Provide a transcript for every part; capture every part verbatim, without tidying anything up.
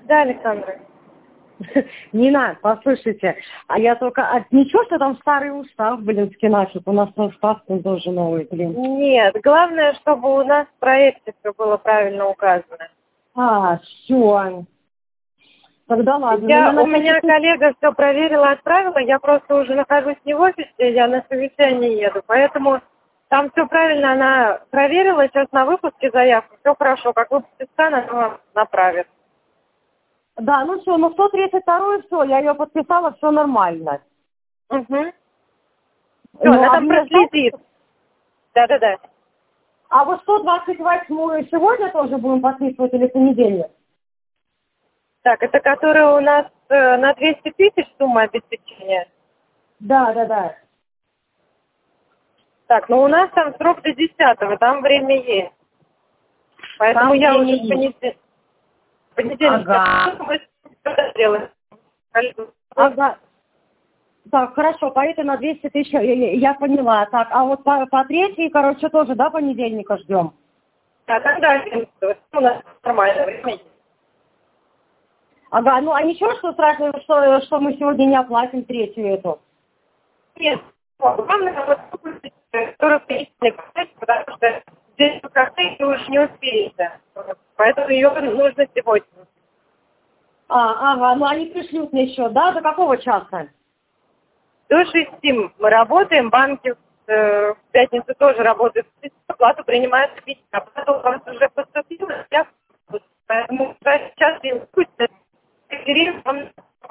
Да, Александра. Нина, послушайте, а я только... А ничего, что там старый устав, блин, скинашек? У нас там устав тоже новый, блин. Нет, главное, чтобы у нас в проекте все было правильно указано. А, все. Тогда ладно. Я, Ну, у меня коллега все проверила, отправила, я просто уже нахожусь не в офисе, я на совещание еду, поэтому там все правильно она проверила, сейчас на выпуске заявку, все хорошо, как выпустит скан, она вам направит. Да, ну все, ну сто тридцать второй, все, я ее подписала, все нормально. Угу. Все, Ну, она а там мне проследит. Да-да-да. А вот сто двадцать восьмую сегодня тоже будем подписывать или в понедельник? Так, это которая у нас э, на двести тысяч сумма обеспечения? Да, да, да. Так, ну у нас там срок до десятого, там время есть. Поэтому Там я время уже в есть. понедельник... понедельник Ага. сделаю. Ага. Так, хорошо, по этой на двести тысяч я, я- я поняла. Так, а вот по, по третьей, короче, тоже, да, понедельника ждем? Да, тогда у нас нормальное время есть. Ага, ну а ничего, что страшного, что, что мы сегодня не оплатим третью эту? Нет, главное, вот выпустить сорок тысяч, потому что здесь в кафе вы уже не успеете. Поэтому ее нужно сегодня. А, ага, ну они пришлют мне еще, да, до какого часа? До шести мы работаем, банки э, в пятницу тоже работают. Оплату принимают в пять. Оплата у вас уже поступила, я, поэтому сейчас я выпустят. Вам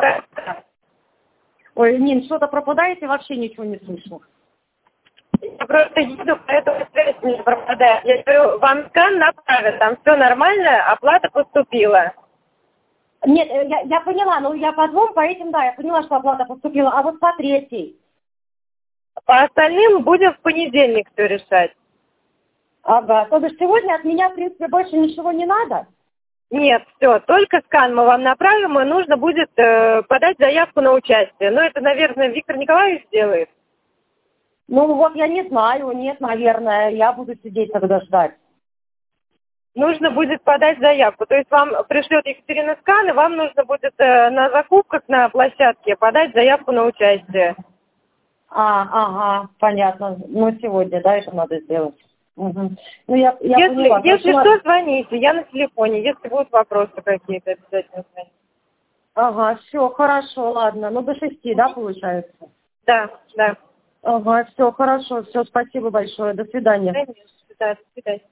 Ой, Нин, что-то пропадаете, вообще ничего не слышу. я просто еду, поэтому связь не пропадает. Я говорю, вам скан направят, там все нормально, оплата поступила. Нет, э, я, я поняла, ну я по двум, по этим, да, я поняла, что оплата поступила, а вот по третьей? По остальным будем в понедельник все решать. Ага, то есть сегодня от меня, в принципе, больше ничего не надо? Нет, все, только скан мы вам направим, и нужно будет э, подать заявку на участие. Ну, это, наверное, Виктор Николаевич сделает. Ну вот я не знаю, нет, наверное, я буду сидеть тогда ждать. Нужно будет подать заявку. То есть вам пришлет Екатерина скан, и вам нужно будет э, на закупках на площадке подать заявку на участие. А, ага, понятно. Ну сегодня, да, это надо сделать. Угу. Ну я, я Если, поняла. если Хорошо, что, ладно. звоните, я на телефоне. Если будут вопросы какие-то, обязательно звоните. Ага, все, хорошо, ладно. Ну до шести, да, получается? Да, да. Ага, все, хорошо, все, спасибо большое, до свидания. Конечно, да, до свидания.